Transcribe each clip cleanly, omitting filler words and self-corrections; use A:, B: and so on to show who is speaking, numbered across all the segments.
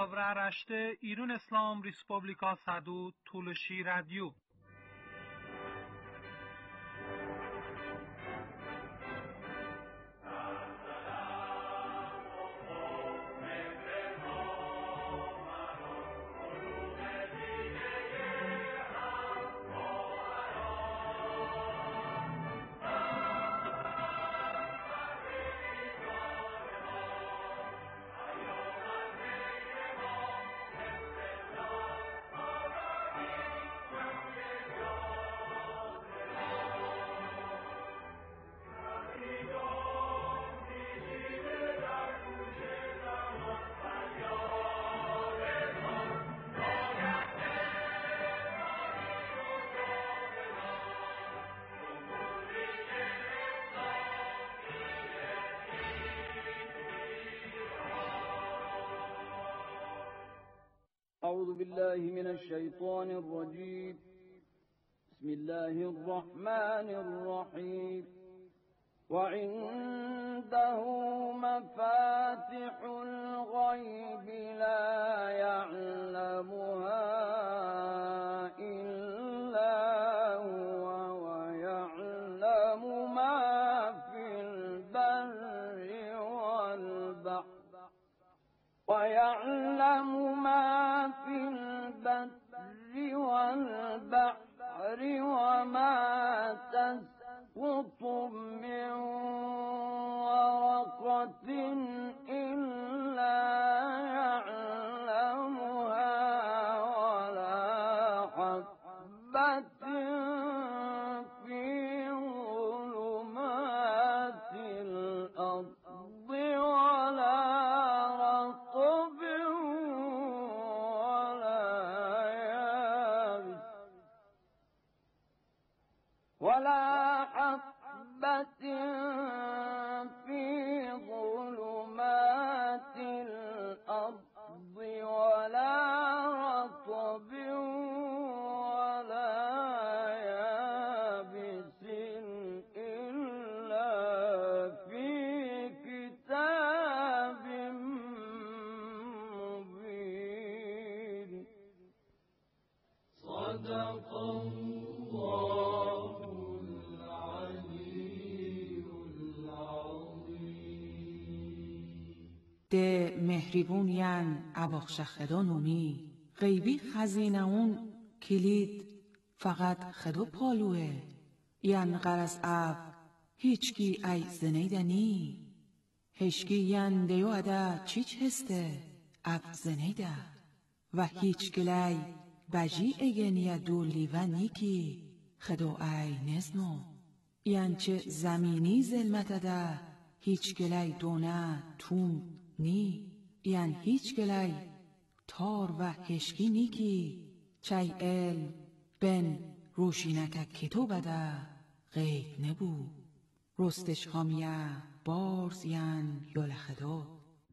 A: Avra Rashte İran İslam Respublika Sadu Tulshi Radio.
B: أعوذ بالله من الشيطان الرجيم. بسم الله الرحمن الرحيم. وعنده مفاتح الغيب لا يعلمها إلا هو ويعلم ما في البر والبحر وما تسقط من ورقة إلا يعلمها ولا حبة في ظلمات الأرض ولا رطب ولا حبة في ظلمات الأرض ولا رطب ولا يابس إلا في كتاب مبين. صدق الله
C: de mehribunian abakshakhdanomi غیبی خزینه اون کلید فقط خدو پالوه یان غرس اف هیچکی ای زنیدنی هشکی یان دیو ادا چیچ هسته اف زنیده و هیچ گلی بجی اگنیا دولی و نیکی خدو ای نزنو یان چه زمینی زلمت ادا هیچ گلی دونه توم نی یان هیچ گلی تار و هشکی نیکی چای علم بن روشینک کتو بده غیب نبو رستش هامیه بارز یان یولخدو.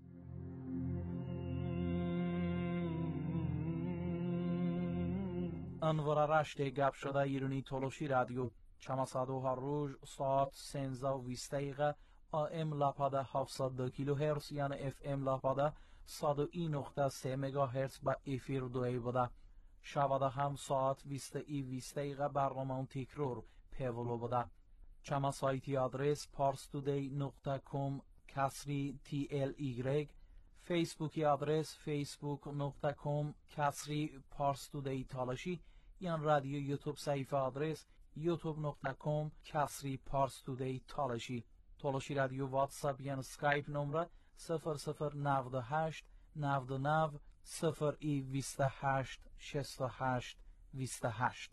D: انوار رشته گپ شده ایرانی تولوشی رادیو چماسادو هر روز ساعت 13:20 دقیقه AM لاپاده 702 کیلوهرتز یعنی FM لاپاده 101.3 مگاهرتز با افیر دوی بوده. شباده هم ساعت 20:20 دقیقه برنامه تکرار پیولو بوده. چما سایتی آدرس parstoday.com کسری TLY، فیسبوکی آدرس facebook.com کسری parstoday تالاشی، یعنی رادیو یوتیوب صفحه آدرس youtube.com کسری parstoday تالاشی. تولوشی رادیو واتساپ یعنی سکایپ نمره 0098 99 028 68 28.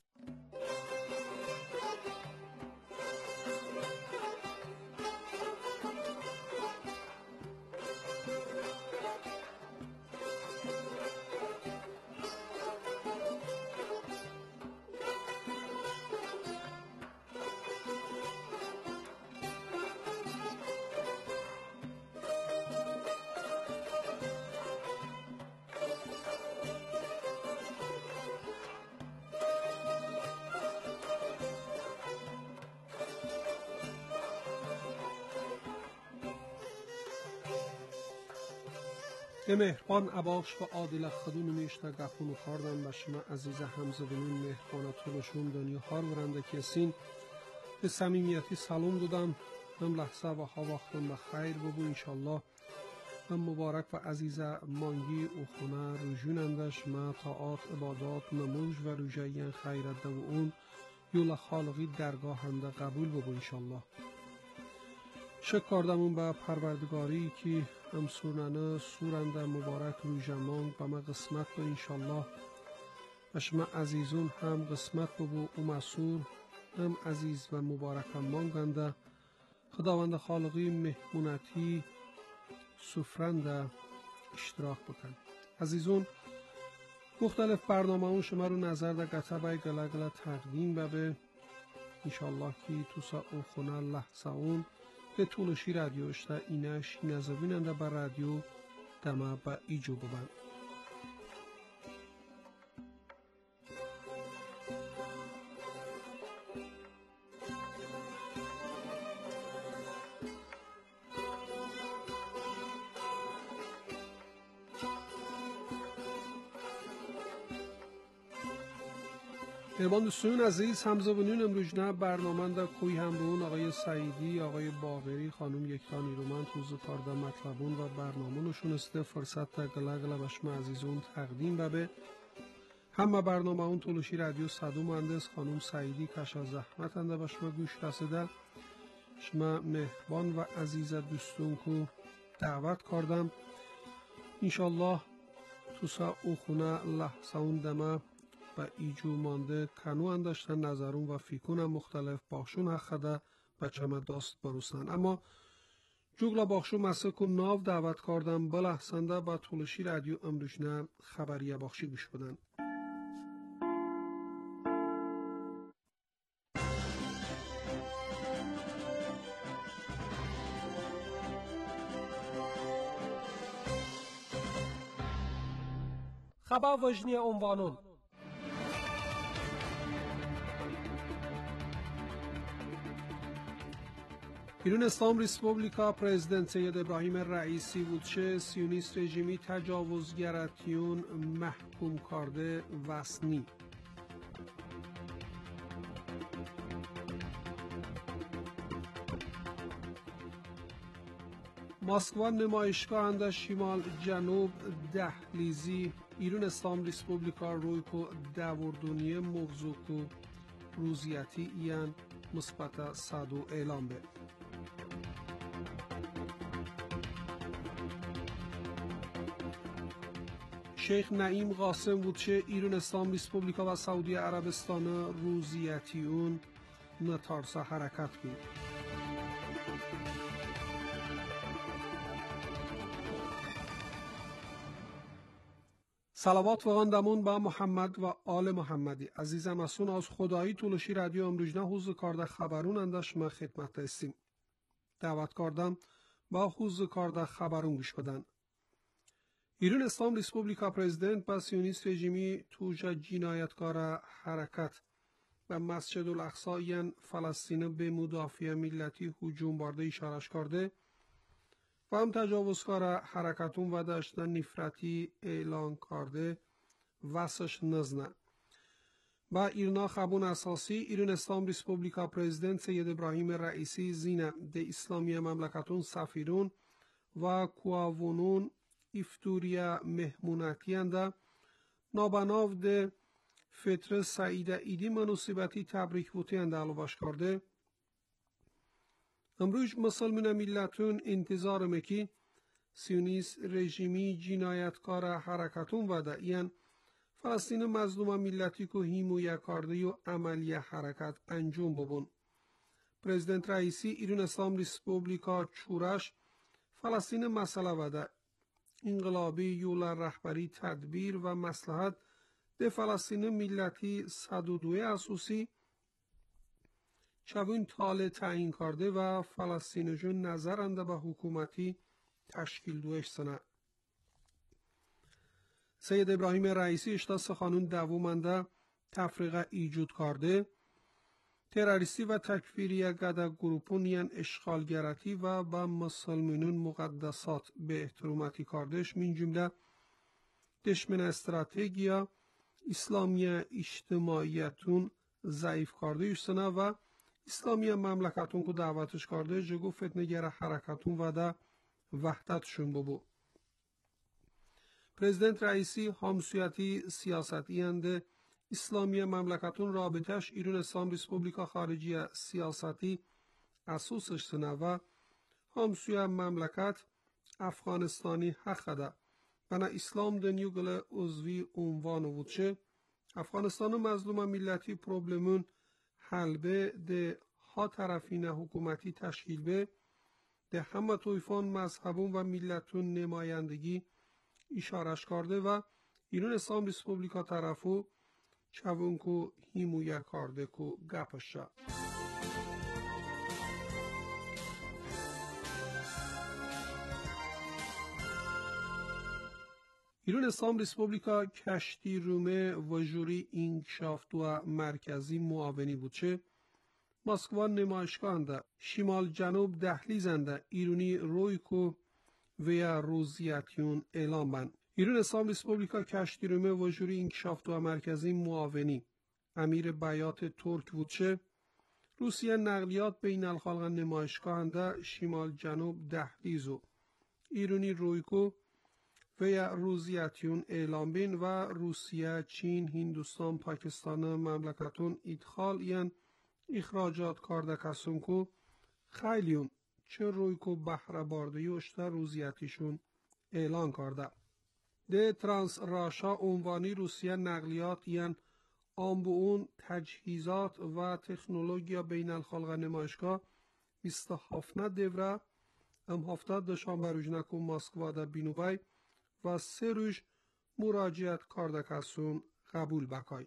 E: مهربان اباخش و عادل خدون میشته گفون خاردن بشما عزیز همزبونون مهربان تولشون دنیا هار ورنده کسین به صمیمیتی سلام دادم هم لحظه و ها وقتم بخیر ببو انشالله هم مبارک و عزیز مانگی او خونه روژونندش ما طاعات عبادات نموز و روژه خیرت دو اون یول خالقی درگاه هنده قبول ببو انشالله شک کردمون به پروردگاری که هم سورنده مبارک روژه مانگ و ما قسمت به انشالله و شما عزیزون هم قسمت ببو او مسور هم عزیز و مبارک هم مانگنده خداوند خالقی مهمونتی سفرنده اشتراک بکن عزیزون مختلف برنامه اون شما رو نظر در گتبه گله تقدیم به انشالله که تو سا او خونه لحظه اون به طولشی رادیو اشتا اینش نزبیننده بر رادیو دمه با ایجو ببند مهربان دوستان عزیز همزبانون امروز نه برنامه در کوی همرون آقای سعیدی آقای باقری خانم یکتا نیرومند توز کارده مطلبون و برنامه نشونسته فرصت در گله بشم عزیزون تقدیم به همه برنامه اون طولشی رادیو صدو مهندس خانم سعیدی کشا زحمت انده بشم گوش رسیده شما مهربان و عزیز دوستون کو دعوت کردم انشالله توسا او خونه لحظه اون دمه و ایجو مانده کنو انداشتن نظرون و فیکون مختلف باخشون حقده بچه داست بروستن اما جوگلا باخشون مسه کن ناو دعوت کردم بلحسنده با طولشی رادیو امروشنه خبریه باخشی گوش بدن
F: خبر وجنی عنوانون
E: ایران اسلام ریسپوبلیکا پرزیدنت سید ابراهیم رئیسی بودشه سیونیست رژیمی تجاوزگراتیون محکوم کرده وسنی مسکو نمایشگاه اند شمال جنوب دهلیزی ایران اسلام ریسپوبلیکا روی کو دوردونی موضوع کو روزیتی ایان مثبت صدو اعلام به شیخ نعیم قاسم بودشه ایران اسلام ریسپوبلیکا و سعودی عربستان روزیتی اون نتارسا حرکت بود صلوات و غندمون با محمد و آل محمدی عزیزم اسون از خدایی طولشی رادیو امروز نه حوز کارده خبرون اندش ما خدمت استیم دعوت کردم با حوز کارده خبرون گوش بدن ایران اسلام ریسپوبلیکا پرزیدنت با سیونیست رژیمی توجه جنایتکار حرکت و مسجد الاقصی یان فلسطین به مدافع ملتی هجوم برده اشارش کرده و هم تجاوزکار حرکتون و داشتن نفرتی اعلان کرده واسش نزنه با ایرنا خبون اساسی ایران اسلام ریسپوبلیکا پرزیدنت سید ابراهیم رئیسی زینه ده اسلامی مملکتون سفیرون و کواونون افتوریا مهمونتی انده نابناو ده فطر سعید ایدی مناسبتی تبریک بوتی انده علوباش کرده امروز مسلمان ملتون انتظار مکی سیونیست رژیمی جنایتکار حرکتون و ده این فلسطین مظلوم ملتی که حمایت کرده و عملی حرکت انجام ببون پرزیدنت رئیسی ایران اسلام ریسپوبلیکا چورش فلسطین مسئله و ده انقلابی یول رهبری تدبیر و مصلحت ده فلسطین ملتی 102 اساسی چوین تال تعیین کرده و فلسطین جون نظرنده به حکومتی تشکیل دوش سنه سید ابراهیم رئیسی اشتا سخانون دومنده تفریقه ایجود کرده teröristi ve tekfiriye gada grubun işgalgerati ve ba Müslümanın mukaddesat be ihtirumati kardeş min cümle دشمن استراتژیا اسلامی اجتماعیتون ضعیف کرده ایستنا و اسلامی مملکتون که دعوتش کرده جگو فتنگر حرکتون و دا وحدتشون ببو. پرزیدنت رئیسی همسویتی سیاستی انده اسلامی مملکتون رابطش ایران اسلام ریسپوبلیکا خارجی سیاستی اساسش سنه و همسوی مملکت افغانستانی حق ده. بنا اسلام دنیو گله عضوی عنوان وچه افغانستان مظلوم ملتی پروبلمون حل به ده ها طرفین حکومتی تشکیل به ده همه طایفان مذهبون و ملتون نمایندگی اشارش کرده و ایران اسلام ریسپوبلیکا طرفو چون کو هیمویه کرده کو گپشه. ایران اسلام ریسپوبلیکا کشتی رومه و جوری انکشافت و مرکزی معاونی بود چه مسکو نمایشگاهنده شمال جنوب دهلیزنده ایرانی رویکو و یا روزیتیون اعلام بند. ایران اسلام ریسپوبلیکا کشتی رومه و جوری انکشافت و مرکزی معاونی امیر بیات ترک بود چه روسیه نقلیات بین الخلق نمایشگاهنده شمال جنوب دهلیزو ایرانی رویکو و یا روزیتیون اعلام بین و روسیه، چین، هندوستان، پاکستان مملکتون ادخال یان اخراجات کرده کسون کو خیلیون چه روی کو بحر باردهی اشتر روزیتیشون اعلان کرده. ده ترانس راشا عنوانی روسیه نقلیات یان آنبوون تجهیزات و تکنولوژیا بین الخلق نمایشگاه 27 دوره هفته دوشنبه روزنکو مسکو در بینوبای و 3 روز مراجعت کرده کسون قبول بکای.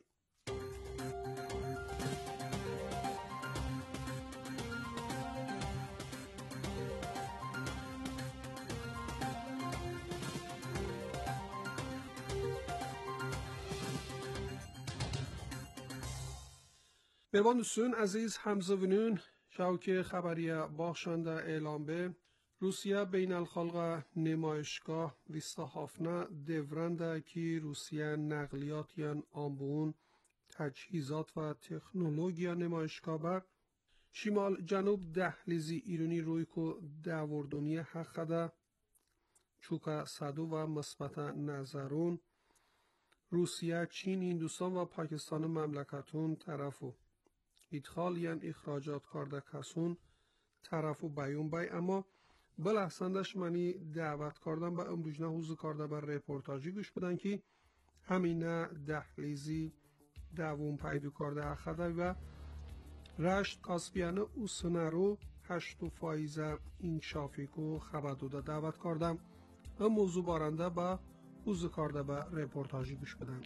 E: میوان دوستان عزیز همزوینون شوک خبری باخشنده اعلام به روسیه بین الخلق نمایشگاه 27 دورنده که روسیه نقلیات یان آنبون تجهیزات و تکنولوژیا نمایشگاه بر شمال جنوب دهلیزی ایرانی روی کو دوردونی حق ده چوکا صدو و مثبت نظرون روسیه، چین، هندوستان و پاکستان مملکتون طرفو ادخال یان اخراجات کرده کسون طرفو بیون بای اما بلحسندش منی دعوت کردم به امروز نه حضور کرده بر رپورتاجی گوش بدن که همین دهلیزی دوون پیدا کرده اخده و رشت کاسپیان اوسنه رو 8 فایزه انکشافی کو خبر داده دعوت کردم و موضوع بارنده به حضور کرده به رپورتاجی گوش بدن.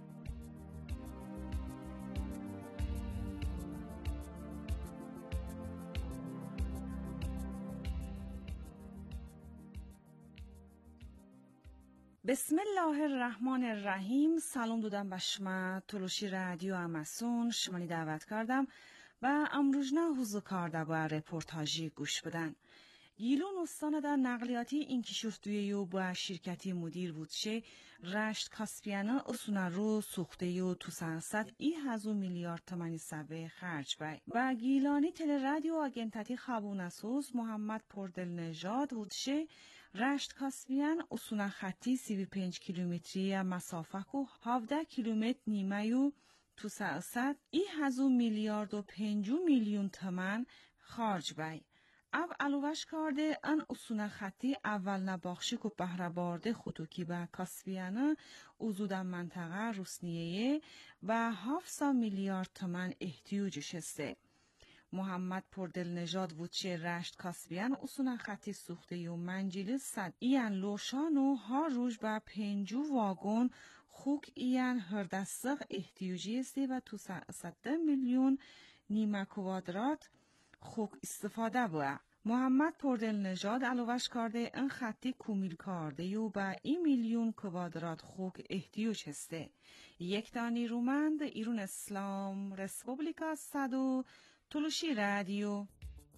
C: بسم الله الرحمن الرحیم. سلام دادم به شما تلوشی رادیو اماسون شمانی دعوت کردم و امروزنه حضور کرده با رپورتاجی گوش بدن. گیلون استان در نقلیاتی این کشورتویو با شرکتی مدیر بودشه رشت کاسپیانه اصونا رو سوخته یو تو سنست 1 میلیارد تومانی سبه خرج بای و گیلانی تل رادیو آگنتاتی خابونسوز محمد پردل نژاد بودشه رشت کاسپیان اصونا خطی 35 کیلومتری مسافه کو 17 کیلومتر نیمه یو تو سنست 1 میلیارد و 5 میلیون تومان خرج بای. او علوش کرده ان اصول خطی اول نباخشی که بهره بارده خطوکی به کاسپیانه اوزود منطقه روسنیه و 700 میلیارد تومان احتیاجش هسته. محمد پردل نژاد وچه رشت کاسپیان اصول خطی سوخته و منجیل صد ایان لوشان و ها روش به 5 واگن خوک ایان هردستق احتیاجی هسته و تو 100 میلیون نیمه کوادرات خوک استفاده بوده. محمد پردل نژاد علاوهش کرده این خطی کومیل کرده و به 1 میلیون کوادرات خوک احتیاج هسته. یک تا نیرومند ایران اسلام ریسپوبلیکا صدو تلوشی رادیو.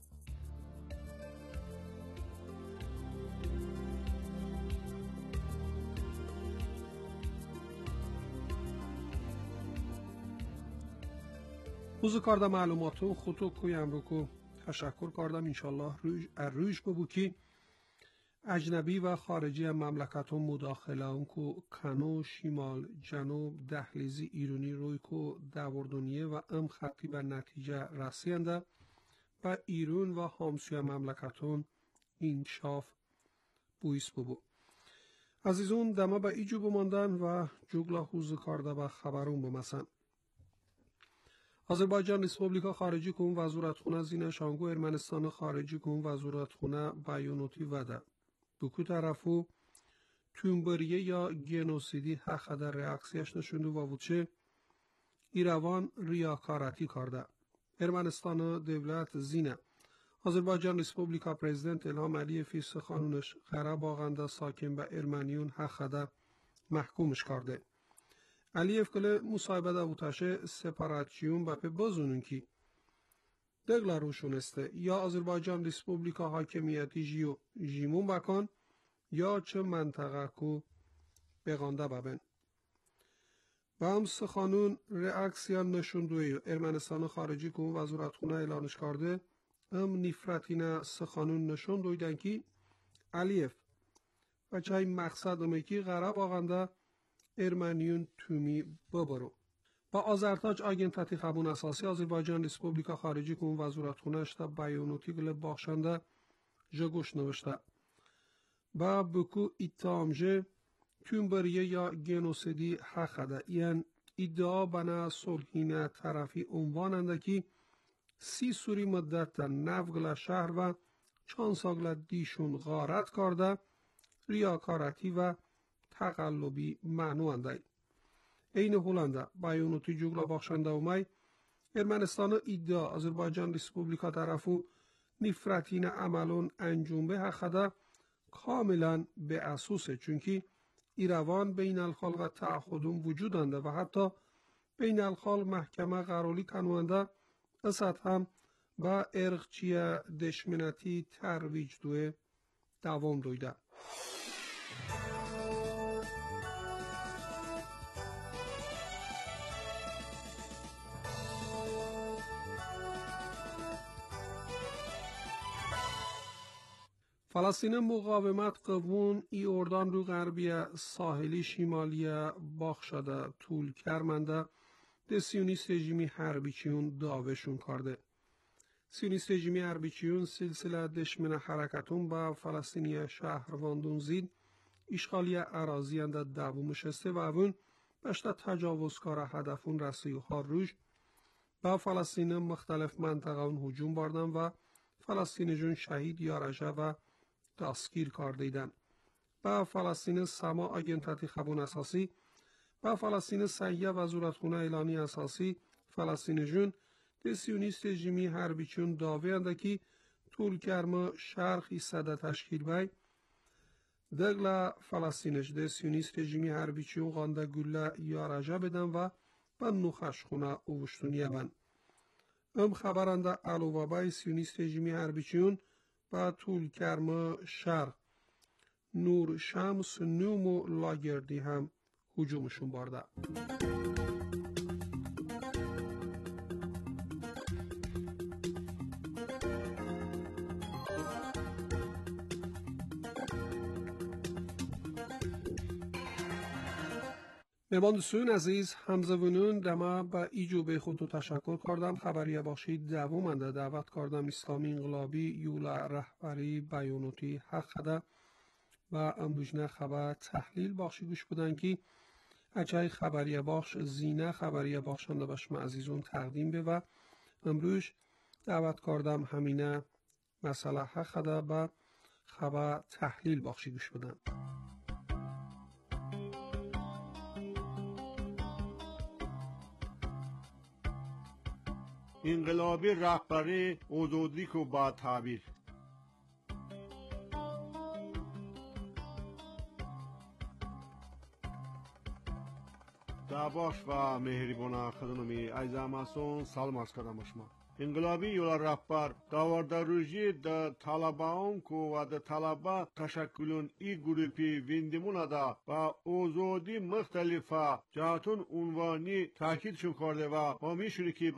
E: اوزو کاردا معلوماتو خودتو کویم رو که تشکر کردم انشالله روش ببو که اجنبی و خارجی مملکتون مداخله اون که کنو شمال جنوب دهلیزی ایرانی روی که دوردونیه و ام خطی به نتیجه رسینده و ایران و همسوی مملکتون انکشاف بویس ببو. عزیزون دما به ایجو بماندن و جوگلا حوزو کارده به خبرون بمسن. آذربایجان ریسپوبلیکا خارجی کن وزارتخونه زینه شانگو ارمنستان خارجی کن وزارتخونه بیانوتی وده. دو طرفو تونبریه یا گنوسیدی حق در ریاکسیش نشونده و وچه ایروان ریاکارتی کرده. ارمنستان دولت زینه. آذربایجان ریسپوبلیکا پرزیدنت الهام علیفی سخانونش غرب آغنده ساکن به ارمنیون حق در محکومش کرده. علیف کل مصاحبه دا بوتاشه سپاراتچیون با پی بازونون کی دگلا روشون استه یا آذربایجان ریسپوبلیکا حاکمیتی جیو جیمون بکن یا چه منطقه کو بغانده ببن. با هم سخانون ریاکسیان نشوندوی ارمنستان خارجی کن وزارتخونه اعلانش کرده ام نفرتین سخانون نشوندویدن کی علیف و چه مقصد امیکی غرب آغنده ارمنیون تومی ببرو. با آذرتاج آگنتاتی خبون اساسی آذربایجان ریسپوبلیکا خارجی کن وزارتخونه اشتا بیانوتی گل باخشنده جگوش نوشته. با بکو اتهامجه تونبریه یا گنوسیدی حق ده. یعنی ادعا بنا صلحین طرفی عنواننده که 30 سوری مدت نفگل شهر و چند ساگل دیشون غارت کرده ریاکارتی و تقلبی معنوانده. این هولنده بیانوتی جوگلا باخشنده اومای ارمنستان ادعا آذربایجان ریسپوبلیکا طرفو نفرتین عملون انجومه حقده کاملا به اساسه چونکی ایروان بین الخلق تعهدون وجودنده و حتی بین الخلق محکمه قرالی کنونده اسد هم با ارقچی دشمنتی ترویج دوه دوام دویده. فلسطین مقاومت قوون ای اردان رو غربی ساحلی شمالی باخ شده طول کرمنده ده سیونیست رژیمی حربیچیون داوشون کرده. سیونیست رژیمی حربیچیون سلسله دشمن حرکتون با فلسطینی شهرواندون زید اشغالی اراضی انده دوم شسته و اون بشتا تجاوزکار هدفون رسیو ها روش با فلسطین مختلف منطقه اون هجوم باردن و فلسطین جون شهید یا رجه و دستگیر کردیدن. با فلسطین سما آگنتاتی خبون اساسی با فلسطین سیه وزارتخونه اعلانی اساسی فلسطین جون ده سیونیست رژیمی حربیچون داوی انده که طول کرم شرخی صده تشکیل بای دگل فلسطینش ده سیونیست رژیمی حربیچون غانده گله یا رجه بدن و با نوخش خونه اوشتونیه بند. ام خبرنده علوابای سیونیست رژیمی حربیچون با طول کرم شرق نور شمس نوم و لاگردی هم هجومشون بارده. مهمان عزیز همزبونون دما با ایجوب خودتو تشکر کردم خبریه باشید دوامنده دعوت کردم اسلامی انقلابی یولا رهبری بیانوتی حق ده و امروزنه خبر تحلیل باشی گوش بودن که اچای خبریه باش زینه خبریه باشنده باشم عزیزون تقدیم به و امروز دعوت کردم همینه مسئله حق ده با خبر تحلیل باشی گوش بدن.
F: انقلابی رهبری حدودی که با تعبیر دعواش و مهربان خدمتی عزیز همسون سلام عرض کردم شما. انقلابی یولا رهبر داوردروژی د طالبان کو و د طلبه تشکلون ای گروپی ویندمون دا و اوزودی مختلفه جهتون عنوانی تاکیدشون کرده و همیشونی که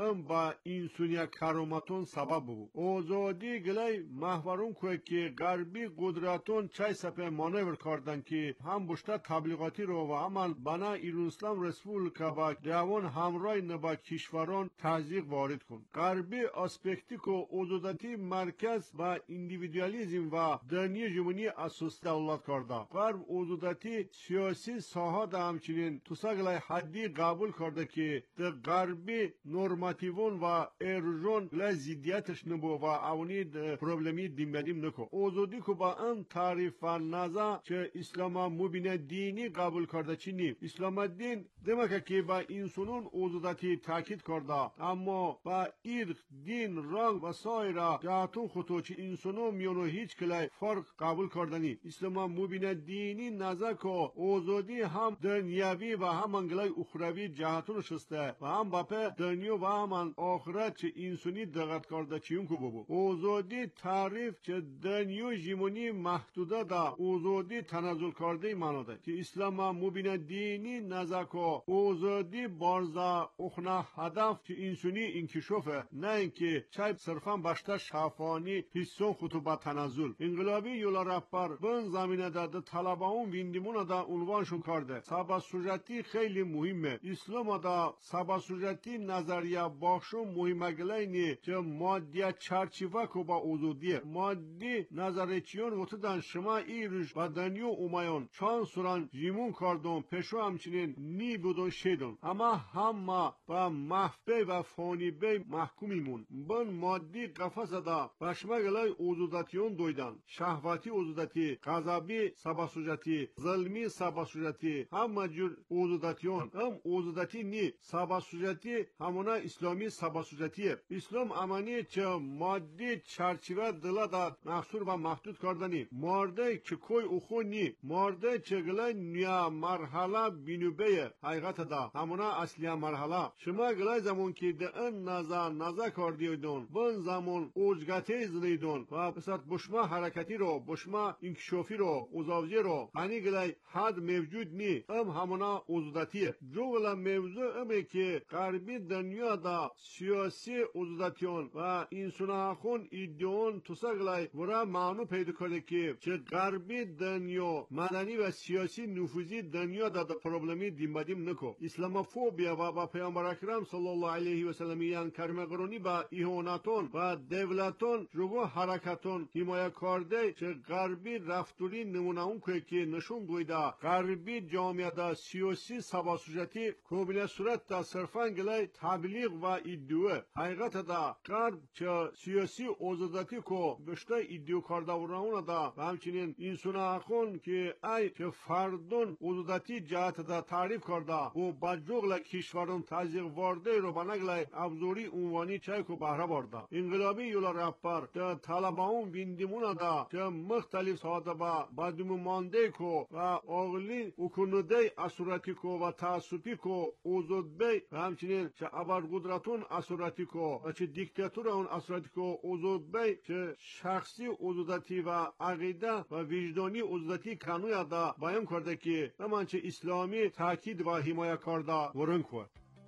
F: با انسونیا کرامتون سبب بود. اوزودی گلی محورون که غربی قدرتون چای سپه مانور کردن که هم بشته تبلیغاتی رو و همان بنا ایران اسلام رسپولیکا با جوان همراه نبا کشوران تزریق وارد کن. غربی اسپکتی که اوزودتی مرکز و اندیویدوالیزم و دنیا جمهوری اساس دولت کرده. غرب اوزودتی سیاسی ساحه دا همچنین توساگلای حدی قبول کرده که در غربی نورماتیون و ارژون لزیدیتش نبو و اونی پروبلمی دیمبدیم نکو. اوزودی که با ان تعریف و نظر چه اسلام مبین دینی قبول کرده چی نیم. اسلام دین دمکه که با انسانون اوزودتی تاکید کرده اما با ایرق دین رنگ و سایر جهتون خطوچی انسانو میونو هیچ کلای فرق قبول کردنی. اسلام مبین دینی نظر که اوزودی هم دنیاوی و هم انگلای اخروی جهتون شسته و هم باپه دنیا و هم آخرت چه انسانی دقت کرده چیون که ببو. اوزودی تعریف چه دنیا جیمونی محدوده دا اوزودی تنازل کرده مانده که اسلام مبین دینی نظر که اوزودی بارزا اخنا هدف چه انسانی انکشافه نه اینکه چای صرفا باشته شفانی حسون خطوبه تنازل. انقلابی یولا رهبر بن زمینه دا طلبان ویندمون دا عنوانشون کرده. سابسوجتی خیلی مهمه. اسلام دا سابسوجتی نظریه باخشون مهمه گلینی که مادیه چرچیوه که با اوزودیه. مادی نظریچیون وطدن شما ایروش و دنیا اومایون چان سوران جیمون کردون پشو همچنین نی بودون شیدون اما همه با محفه و فانی بی محکومیمون بن مادی قفص دا بشمگلای اوزودتیون دویدن شهواتی اوزودتی غضبی سابسوجتی ظلمی سابسوجتی همه جور اوزودتیون هم اوزودتی نی سابسوجتی همونا اسلامی سابسوجتیه. اسلام امانی چه مادی چرچیوه دلا دا محصور و محدود کردنی مارده که کوی اخو نی مارده چه گلای نیا مرحله بینوبه حقیقت دا همونا اصلی مرحله شما گلای زمان که ده ان نظر کردیدون بن زمان اوجگته زلیدون و بسات بشما حرکتی رو بشما انکشافی رو اوزاوزی رو هنی گلای حد موجود نی همونا اوزودتیه جو گلای موضوع امه که غربی دنیا دا سیاسی اوزودتیون و انسان خون ایدیون توسا گلای ورا معنو پیدا کرده که چه غربی دنیا مدنی و سیاسی نفوذی دنیا دا پروبلمی دیمبدیم نکو. اسلاموفوبیا و پیامبر اکرم صلی الله علیه و سلم یان کرم قرونی با ایهوناتون و دولتون جوگو حرکتون حمایت کرده چه غربی رفتاری نمونه اون که نشون دویده غربی جامعه دا سیاسی سابسوجتی کوبیل صورت دا صرفا گلای تبلیغ و ایدیوه حقیقت دا غرب چه سیاسی اوزادتی کو بشته ایدیو کرده ورانون دا و همچنین انسان اخون که ای که فردون اوزادتی جهت دا تعریف کرده و بجوغل کشورون تزیق وارده رو بنگلای ابزوری عنوانی چای کو بهره برده. انقلابی یولا رهبر ده طلبان ویندمون دا ده مختلف ساده با بدوم مانده کو و آغلی اکنوده اسوراتی کو و تعصبی کو اوزود بی و همچنین چه ابر قدرتون اسوراتی کو و چه دیکتاتور اون اسوراتی کو اوزود بی چه شخصی اوزودتی و عقیده و وجدانی اوزودتی کنوی دا بیان کرده که همان چه اسلامی تاکید و حمایت کرده ورن کو.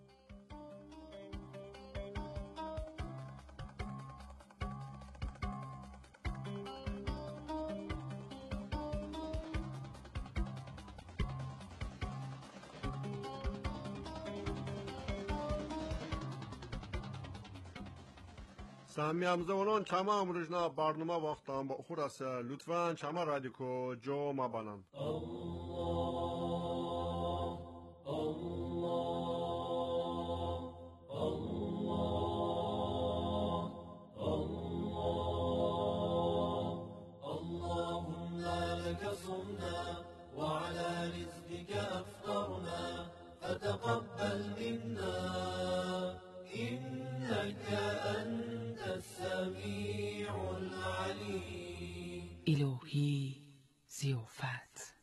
F: سامی همزمانان چما امروزنا برنامه وقتم با خود است لطفاً چما رادیو جو ما بانن
B: اللهم لك صمنا وعلى رزقك أفطرنا فتقبل منا إنك أنت السميع العليم.
C: الهی ضیافت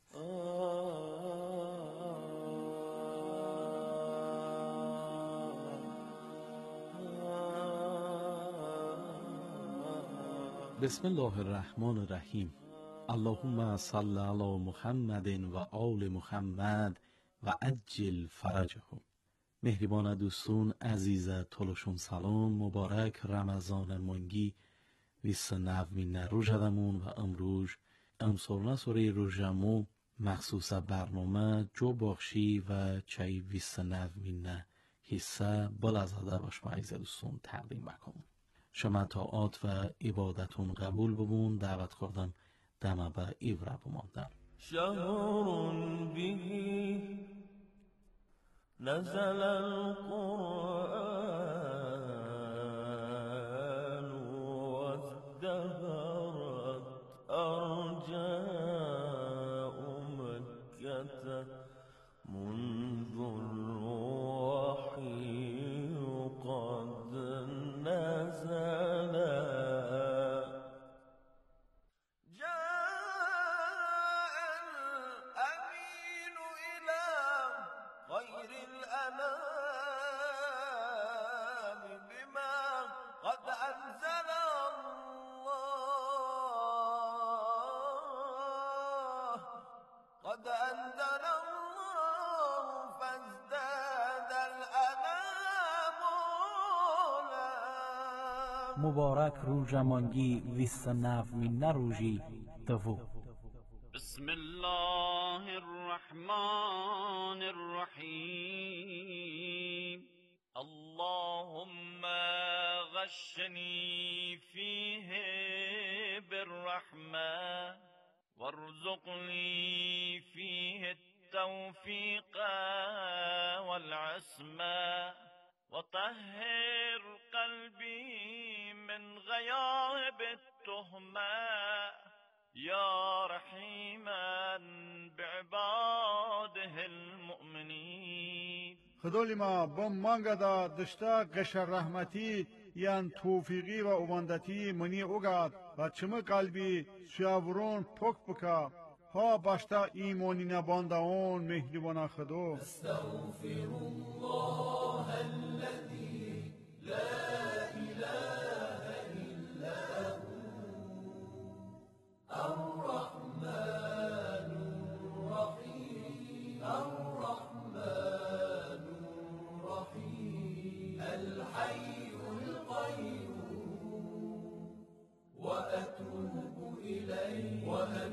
G: بسم الله الرحمن الرحیم. اللهم صل علی محمد و آل محمد و عجل فرجهم. مهربان دوستون عزیز تولشون سلام مبارک. رمضان مانگی 29 روزمون و امروز امسال سوره روزمو مخصوص برنامه جو بخشی و چای 29 حصه بلازده باش عزیز دوستون تقدیم بکنم. شما طاعات و عبادتون قبول ببون. دعوت کردم دم به ایوره بماندن.
B: شهر به نزل القرآن وازدهرت أرجاء مكة منذ الوحي قد نزل. جاء الأمين إلى خير الأنام بما قد أنزل الله فازداد الأنام لا.
D: مبارک روزمانگی 29 روزی دوو.
H: بسم الله الرحمن الرحيم. اللهم غشني فيه بالرحمة وارزقني فيه التوفيق والعصمة وطهر قلبي من غياب التهمة يا رحيما بعباده المؤمنين.
F: خدای ما بم مانگدا دشتا قشر رحمتی یان توفیقی و اومندتی منی اوگاد و چم قلبی سیاورون پک بکا ها باشتا ایمانی نبانده اون مهربان خدا.
B: استغفر الله الذي لا إله إلا هو الرحمن الرحيم الحي القيوم وأتوب إليه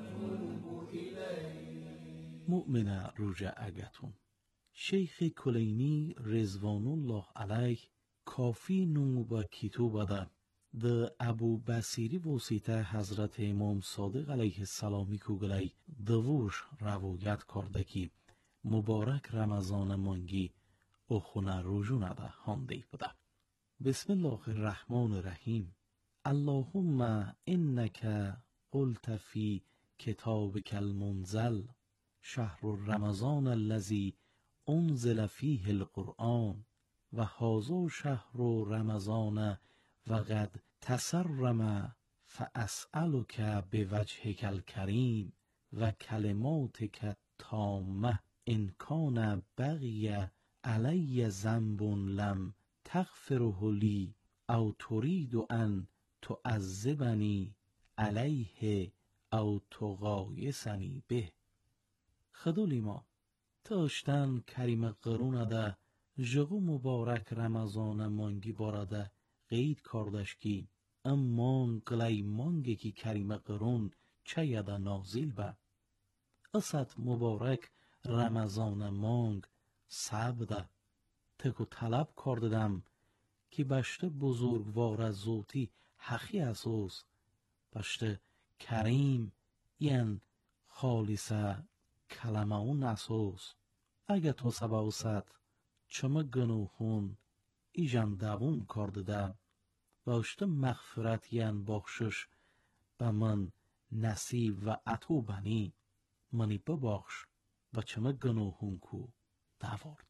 G: مؤمن روژه اگتون شیخ کلینی رضوان الله علیه کافی نمو با کتو بده ده ابو بصیری وسیطه حضرت امام صادق علیه السلامی کوگلی دووش روایت کرده که مبارک رمضان مانگی اخونه روژو نده هانده بده. بسم الله الرحمن الرحیم. اللهم انک قلت فی کتابک المنزل شهر رمضان الذي انزل فیه القرآن و هذا شهر رمضان و قد تسرم فاسألک بوجهک الکریم و کلماتک التامه ان کان بقی علی ذنب لم تغفره لی او ترید ان تعذبنی علیه او تغایسنی به. خدولی ما تاشتن کریم قرون ده جغو مبارک رمضان مانگی بارده قید کردش کی امان قلی مانگی کی کریم قرون چه یده نازیل به. اصد مبارک رمضان مانگ سبده تکو طلب کردم که بشته بزرگوار زوتی حقی اساس بشته کریم این خالصه کلمه اون اساس اگه تو سباوست چما گنوهون ایجان دوون کرده ده باشته مغفرت این بخشش به من نصیب و عطو بنی منی ببخش و چما گنوهون کو دوارد.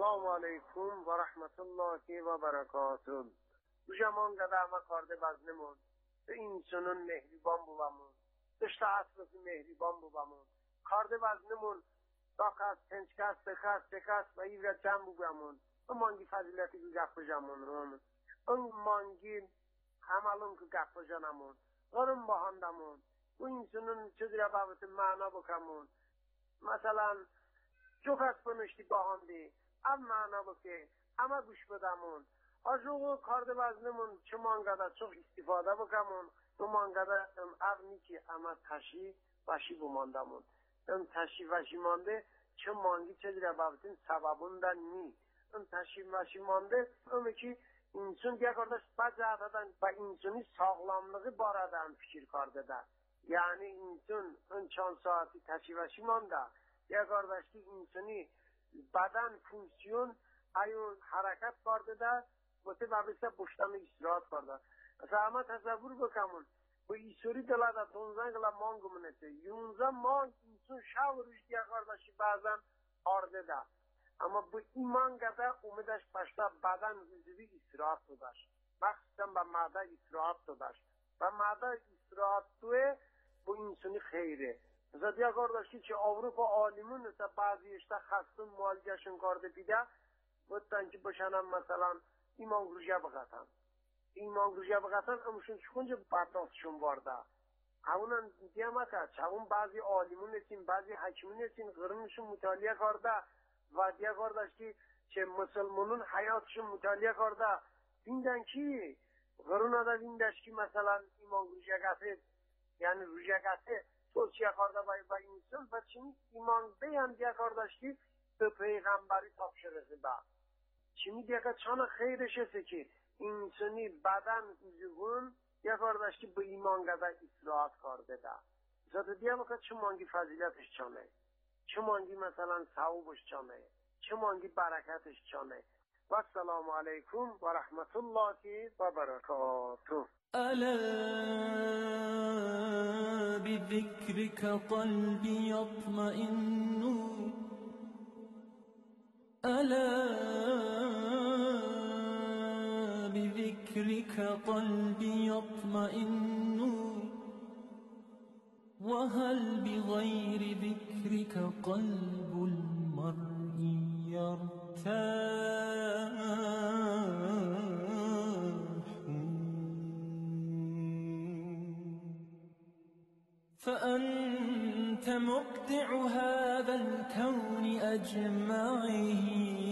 I: السلام علیکم و رحمت الله و برکاته. Ujaman qadama qardı baznemun. İnsanın mehriban bulamın. Dışta aslısı mehriban bulamın. Qardı baznemun. Fakat tençkas, tekas ve ivretten bulamın. O mangi fazileti ki qapıcamın. O mangi hamalın ki qapıcanamın. Qarın bahandamın. Bu insanın çözüle babıtı mana bukamın. Mesela çok az konuştu bahandı. Am mana buke. Ama güç budamın. Aşığı kardı vaznımın çı mangada çok istifade bukamın. Bu mangada avni ki ama taşı başı bumandamın. Taşı başı mandı çı mangi çedire babıtın sababından ni. Taşı başı mandı ömü ki insan diye kardeş bacadadan ve insanın sağlamlığı baradan fikir kardı da. Yani insan çan saati taşı başı manda. Diye kardeş ki insanı badan fonksiyon ayun hareket kardı da وقتی بابسته پشتم استراحت کرده. اما تصور بکنم با ایسوری دلاده 15 گلا مانگ منته 11 مانگ اینسون شاو روشتی کارداشی بعضا آرده ده. اما با این مانگ ده اومدش پشتا بدن عضوی استراحت داشت. مخصوصا با معده استراحت داشت. و معده استراحت توه با اینسونی خیره. مثلا دیا کارداشی چه اروپا عالمون مثلا بعضی اشتا خستون معالجهشون کرده بیده بودن که باشنم مثلا ایمان روژه بقیتن ایمان روژه بقیتن امشون چکنجا برداشتشون وارده همونن دیم اکا چون بعضی عالمون نسیم بعضی حکمون نسیم غرمشون مطالعه کرده و دیگه کردش که چه مسلمانون حیاتشون مطالعه کرده بیندن کی غرون دا بیندش که مثلا ایمان روژه گفت یعنی روژه گفت توصیه کرده و اینسان و چون ایمان بیان دیگه کردش که به پیغمبری تابشرسه با چی دیگه چون خیرش است که انسانی بدن زبون یا کاردش که به ایمان گذار اصلاحات کرده ده. مثلا دیگه وقت چه مانگی فضیلتش چانه، چه مانگی مثلا ثوابش چانه، چه مانگی برکتش چانه. و السلام علیکم و رحمت الله و برکاته.
J: ألا بذكرك قلبي يطمئن ألا بذكرك قلبي يطمئن وهل بغير ذكرك قلب المرء يرتاح فأنت مبدع هذا الكون أجمعه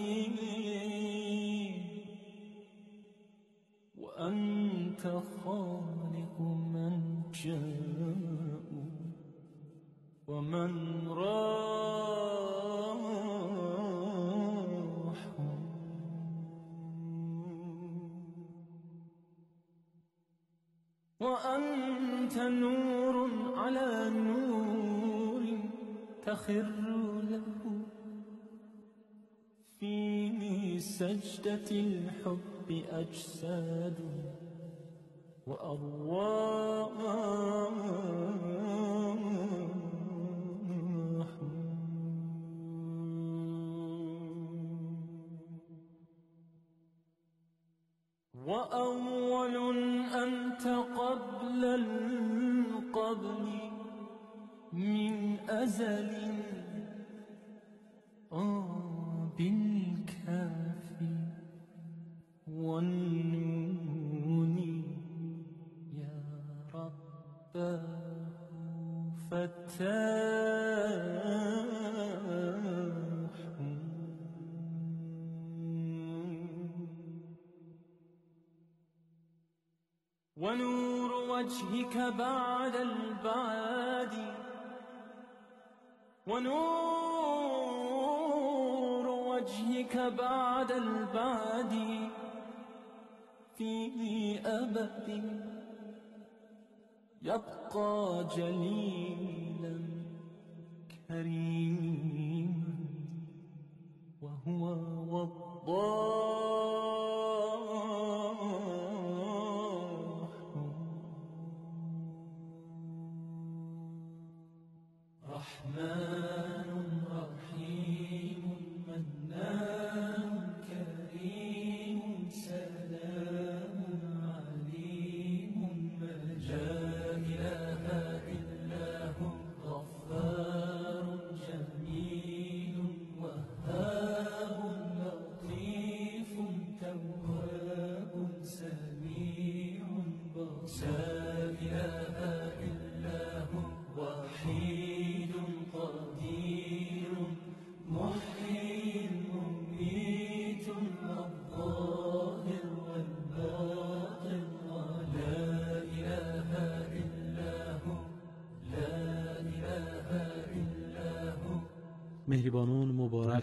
J: وأنت خالق من شاء ومن راح وأنت نور على نور تخر له في سجدة الحب أجساد وأرواح وأول أنت قبل القبل من أزل بالكاف والنون يا رباه فتاح ونور وجهك بعد البعاد ونور وجهك بعد البعد في أبد يبقى جليلا كريما وهو وضاح رحمن رحيم منان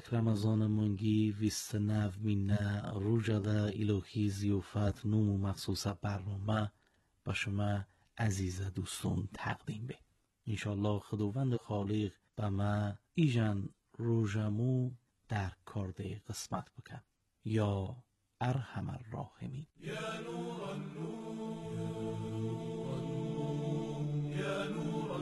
G: Ramazan منگی 29 مینه روجده الهی زیافت نوم مخصوص برنامه به شما عزیز دوستان تقدیم به. انشالله خداوند خالق به ما ایجان روژمو در کارده قسمت بکن یا ارحم الراحمین.
B: يا نور النور يا نور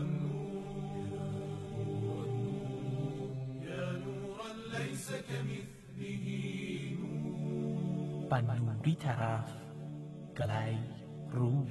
B: النور يا نورا ليس كمثله نور
D: به نوری طرف گلی رو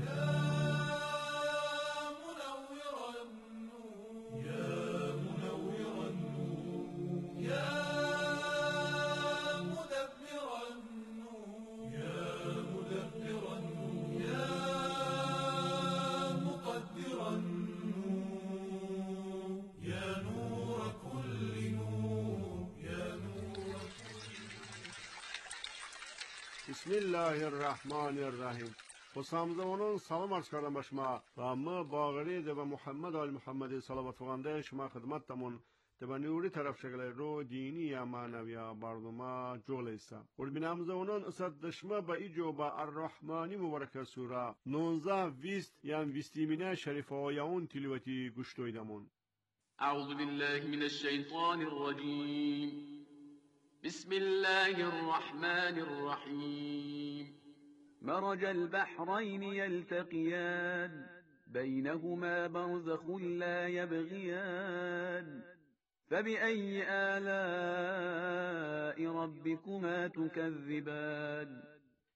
F: بسم الله الرحمن الرحیم. خوشامدانان سلام عرض کردم به شما و ما باقری و محمد آل محمد صلوات فرمانده شما خدمتتون به نوری طرف شکل رو دینی یا معنوی برنامه جول است. و بینامزانان اسد دشمه به ایجو با الرحمانی مبارک سوره 19 20 یان 20 مینه شریف آیون تلاوتی گوش دادمون.
K: اعوذ بالله من الشیطان الرجیم. بسم الله الرحمن الرحيم. مرج البحرين يلتقيان بينهما برزخ لا يبغيان فبأي آلاء ربكما تكذبان.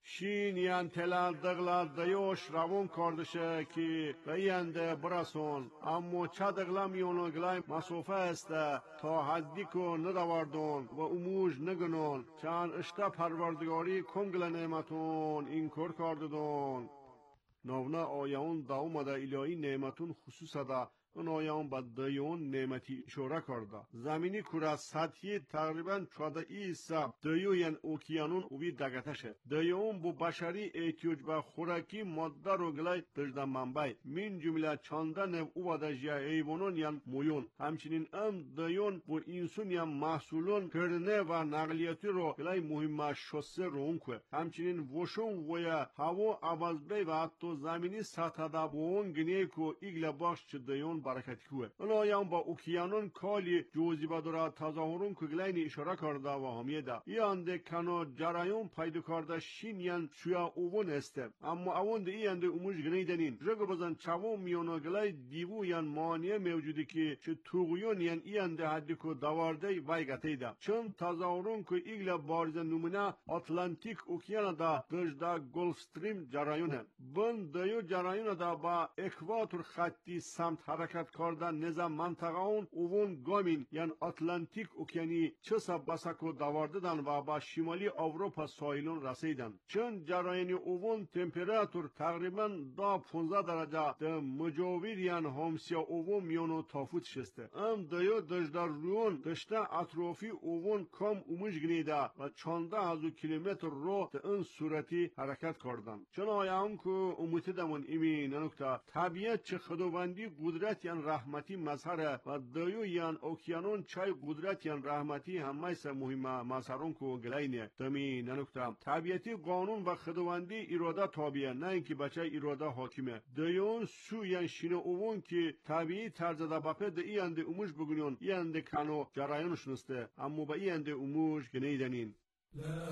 F: شین یان تلال دغلا دیوش روون کردشه که بیانده برسون اما چه دغلا میونو گلای مسوفه است تا حدی که ندواردون و اموج نگنون چند اشتا پروردگاری کنگل نعمتون این کار کرددون. نونا آیان داومده الهی نعمتون خصوصا دا اون آیان با دیون نعمتی اشاره کرده. زمینی کره سطحی تقریبا 14 ایسا دیوین اوکیانون اوی دگتشه. دیون بو بشری احتیاج به خوراکی ماده رو گلای دجده منبع من جمله چانده نو او دجیه ایوانون یان مویون. همچنین دیون بو انسون یان محصولون کرنه و نقلیتی رو گلای مهمه شسته رون که. همچنین وشون ویا هوا عوضبه و حتی زمینی سطح دا بون گنیه که ایگل باش چه دیون برکتی کوه. اون با اوکیانون کالی جوزی بدورا تظاهرون کگلینی اشاره کرده و همیده. یانده کنو جرایون پیدا کرده شین یان شویا اوون استه. اما اون ده یانده اموج گنیدنین. جگو بزن چاوم میونو گلای دیو یان مانیه موجودی که چه توغیون یان یانده حدی که دوارده وایگته ده. چون تظاهرون که ایگل بارز نمونه اتلانتیک اوکیان دا دجدا گلف استریم جرایونه. بن دیو جرایون دا با اکواتور خطی سمت حرکت کردن نظام منطقه اون گامین یعنی اتلانتیک اوکیانی چسا بسکو دوارددن و با شمالی اروپا ساحلون رسیدن. چون جراین اون تمپراتور تقریبا دا 15 درجه ده مجاور یعنی همسیا اون میونو تافوت شسته. دیو دجدار روون دشته اطرافی اون کم اموج گنیده و 14,000 کیلومتر رو ده این صورتی حرکت کردن. چون آیام که اموتی دمون ایمی ننکتا طبیعت چه خداوندی قدرت یان رحمتی مظهره و دیو یان اوکیانون چای قدرت یان رحمتی همه سه مهمه مظهرون کو گلاینه. دمی ننکتا طبیعتی قانون و خداوندی اراده تابعه نه اینکه بچه اراده حاکمه. دیون سو یان شینه اون که طبیعی طرز دا باپه ده اینده اموج بگنون اینده کنو جرایانش نسته اما با اینده اموج گنیدنین.
B: لا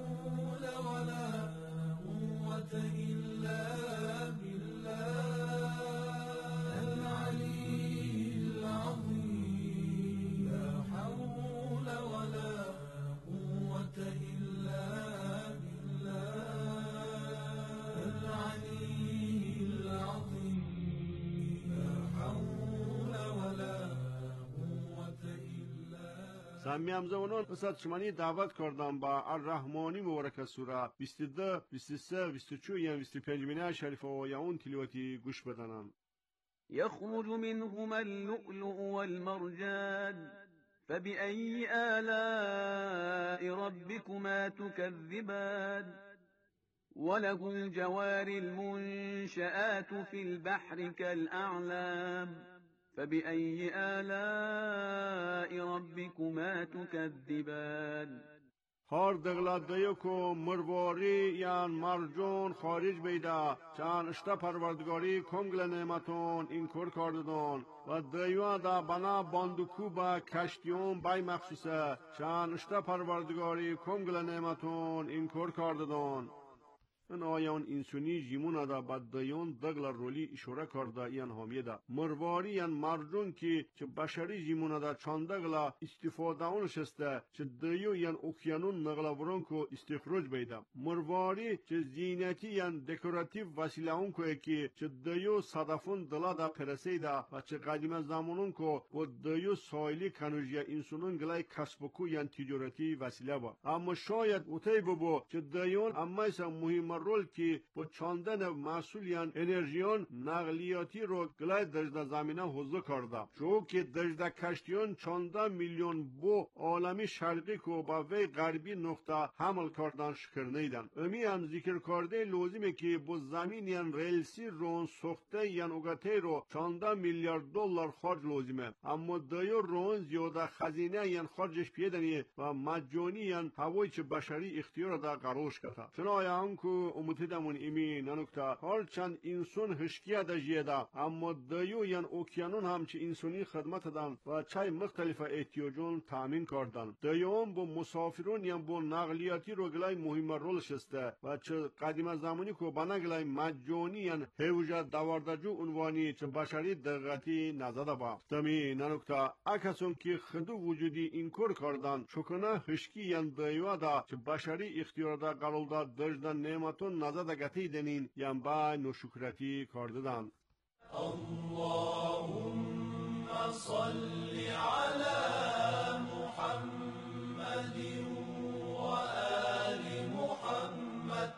B: حول ولا قوة إلا بالله العلي العظيم. لا حول ولا قوة إلا بالله العلي العظيم. لا حول ولا قوة إلا.
F: سمیامزمانان اسد شمانی دعوت کردم با الرحمانی مبارک سوره 22 23 24 یعنی 25 مینه شریف و یاون تلاوتی گوش بدنن.
K: يخرج منهما اللؤلؤ والمرجان فبأي آلاء ربكما تكذبان. وله الجوار المنشآت في البحر كالأعلام فبأي آلاء ربكما تكذبان
F: هار دغلادیو کو مرواری یان مرجون خارج بیدا چان اشتا پروردگاری کنگل نعمتون این کار کردن و دیو دا بنا باندوکو با کشتیون بای مخصوصه چان اشتا پروردگاری کنگل نعمتون این کار کردن این آیان انسانی جیمون دا بدیون دغل رولی اشاره کرده این حامیه دا مرواری یان مرجون کی چه بشری جیمون دا چاندغلا استفاده اونش است چه دیو یان اوکیانون نغلا ورون کو استخراج بیدا مرواری چه زینتی یان دکوراتیو وسیله اون کو کی چه دیو صدفون دلا دا پرسیدا و چه قدیم زمانون کو و دیو سایلی کنوجیا انسانون گلای کسب کو یان تجارتی وسیله با اما شاید اوتی بو چه دیون اما مهم رول که با چاندن مسئولیان انرژیون نقلیاتی رو گلای دجده زمینه حوضه کرده چون که دجده کشتیان 14 میلیون بو عالمی شرقی کو با وی غربی نقطه حمل کردن شکر نیدن امی هم ذکر کرده لازمه که با زمین یان ریلسی رون سخته یان اوگته رو 14 میلیارد دلار خرج لازمه اما دیو رون زیاده خزینه یان خرجش پیدنی و مجانی یان هوای چه بشری اختیار دا قرارش کتا چنای هم که امتدمون ایمی ننکتا هر چند انسان هشکیه دا جیده اما دیو یان اوکیانون هم چه انسانی خدمت دن و چای مختلف احتیاجون تامین کردن دیو هم با مسافرون یان با نقلیاتی رو گلای مهم رول شسته و چه قدیم زمانی که بنا گلای مجانی یان هیوجه دواردجو عنوانی چه بشری دقیقی نزده با تمی ننکتا اکسون که خدو وجودی این کار کردن شکنه هشکی یان دیو دا چه بشری اختیار دا قرار دا دجدن نعمتون نزده گتی دنین یان با نشکرتی کردن
B: اللهم صل على محمد وآل محمد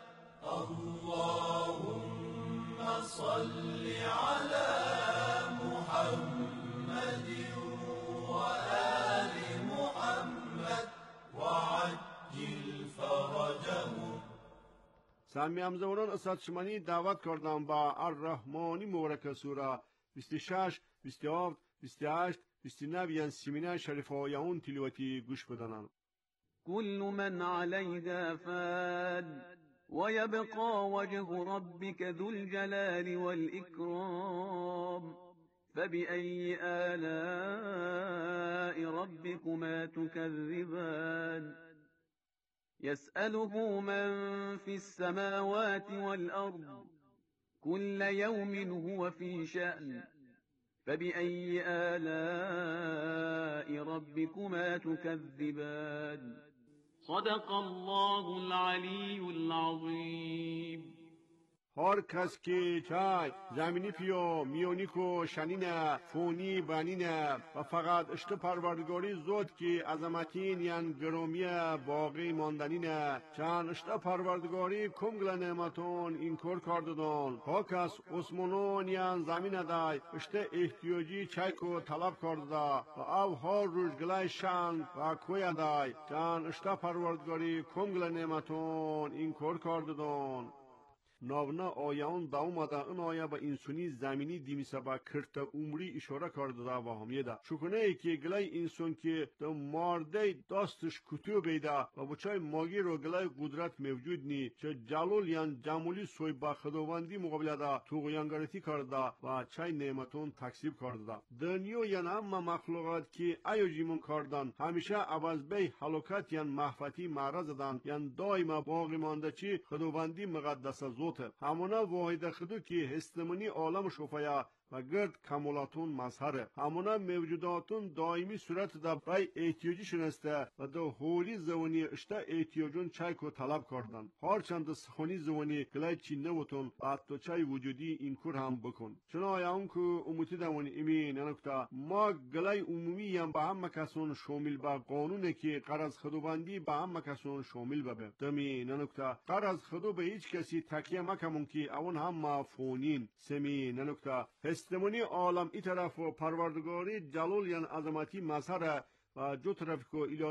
B: اللهم صل على محمد وآل محمد وعجل فرجهم
F: سمی همزمانان اسد شمانی دعوت کردم با الرحمانی مبارک سوره 26 27 28 29 یان سیمینه شریف آیون تلاوتی گوش بدنن
K: كل من عليها فان ويبقى وجه ربك ذو الجلال والإكرام فبأي آلاء ربكما تكذبان يسأله من في السماوات والأرض كل يوم هو في شأن فبأي آلاء ربكما تكذبان صدق الله العلي العظيم
F: هر کس که چای زمینی پیو میونیکو شنینه فونی بنینه و فقط اشت پروردگاری زود که عظمتین یان گرومیه باقی ماندنینه چند اشت پروردگاری کمگل نعمتون این کار کردن ها کس اسمونون یان زمینه دای اشت احتیاجی چای کو طلب کرده و او ها روشگلای شن و کوی دای چند اشت پروردگاری کمگل نعمتون این کار کردن ناونا آیان دا اومده این آیه با انسانی زمینی دیمیسه با کرتا عمری اشاره کرده دا و همیه دا شکنه ای که گلای انسان که دا مارده داستش کتو بیده و بچای ماگی رو گلای قدرت موجود نی چه جلول یان جمولی سوی با خداوندی مقابله دا توغیانگرتی کرده و چای نعمتون تکسیب کرده دا دنیا یان اما مخلوقات که ایو جیمون کردن همیشه عوض بی حلوکت یان محفتی معرض دن یان دائما باقی مانده چی خداوندی مقدس زود همونا واحد خدو که هستمونی عالم شفایا و گرد کمالاتون مظهره همونا موجوداتون دائمی صورت دا بای احتیاجی شنسته و دا هولی زوانی اشتا احتیاجون چای کو طلب کردن هرچند سخونی زوانی گلای چین نوتون بعد تو چای وجودی این کور هم بکن چون آیا اون که اموتی دوانی ایمی ننکتا ما گلای عمومی هم با هم کسون شامل با قانونه که قرض خدوبندی با هم کسون شامل ببه دمی ننکتا قرض خدو به هیچ کسی تکیه مکمون که اون هم مفونین سمی ننکتا استمونی عالم ای طرف و پروردگاری جلال یان عظمتی مظهر و جو طرف کو الهی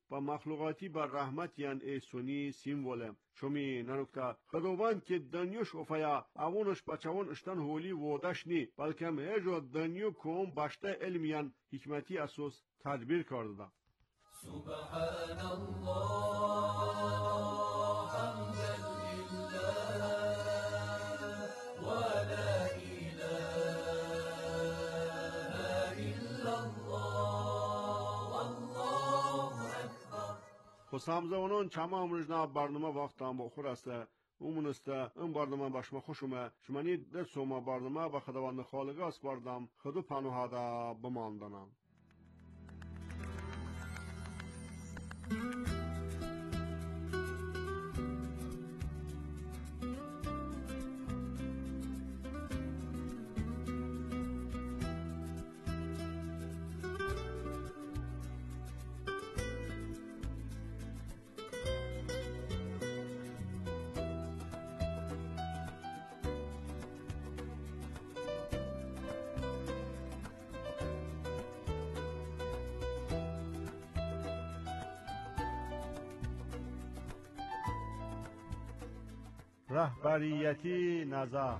F: با مخلوقاتی بر رحمت یان ایسونی سیمبولم شمی ننکتا خداوند که دنیوش افیا اوونش بچوان اشتن هولی وداش نی بلکه هجو دنیو کوم باشته علمیان حکمتی اساس تدبیر کرده.
B: سبحان الله حمدا لله و لا اله الا الله والله اکبر.
F: خسامزوانان چما امروزنا برنامه وقتم بخور است. اومونسته این برنامه باشما خوشومه شمانی در سوما برنامه با خداوند خالق است بردم خدو پنوهادا بماندنم. رهبریتی نظر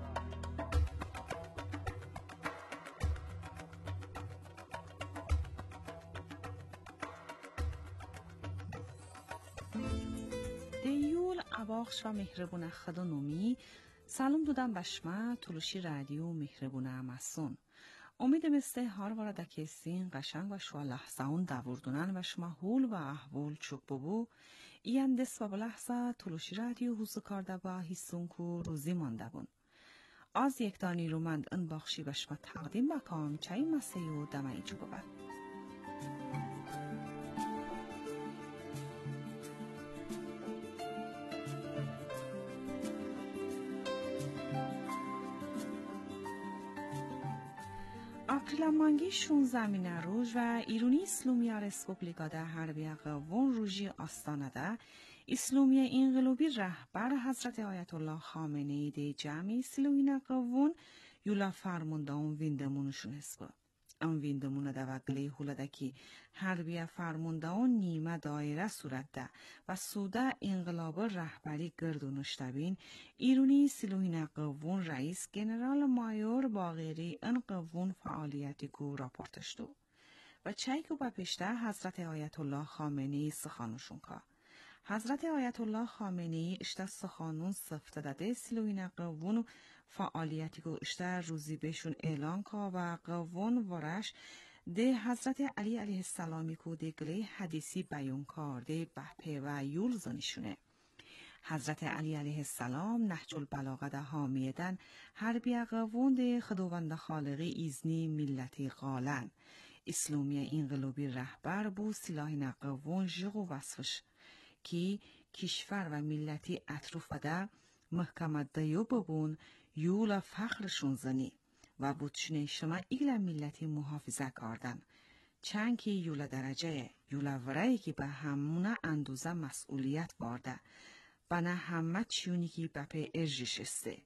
C: دیول اباخش و مهربون خدا نومی سلام دادم بشما تلوشی رادیو مهربون امسون امید مثل هار وارد کسین قشنگ و شوا لحظه دوردونن و شما هول و احوال چوب ببو این دست و بلحظه تلوشی رادیو حوزو کرده با حسون کو روزی مانده بون. از یک دانی رومند ان باخشی به شما تقدیم بکام چای مسیو دمایی چوب بود. Akrilamangi 16 روز و ایرانی اسلامی رسپوبلیکا ده حربی قوون روژی آستانه اسلامی انقلابی رهبر حضرت آیت الله خامنه ای ده جمعی سلوین قوون یولا فرمونده اون ویندمونشون اسبا. اون ویندمونه ده و گلی هولدکی حربی فرمونده اون نیمه دایره صورت ده و سوده انقلاب رهبری گردونشتبین ایرانی سلوین قوون رئیس گنرال مایور باقری ان قوون فعالیتی کو راپورتش دو و چایکو با پشته حضرت آیت الله خامنه ای سخانوشون که حضرت آیت الله خامنه ای اشته سخانون سفته داده سلوین قوون فعالیتی که اشته روزی بهشون اعلان که و قوون ورش ده حضرت علی علیه السلامی که ده گلی حدیثی بیان کرده بحپه و یول زنیشونه. حضرت علی علیه السلام نهج البلاغه ده حامیدن حربی قوون ده خداوند خالقی ایزنی ملتی قالن. اسلامی انقلابی رهبر بو سلاح نقوون جغو وصفش کی کشور و ملتی اطروف ده محکمت دیو ببون یولا فخرشون زنی و بودشنه شما ایلا ملتی محافظه کردن چند که یولا درجه یولا ورایی که به همونه اندوزه مسئولیت بارده و نه همه چیونی که بپه ارجش استه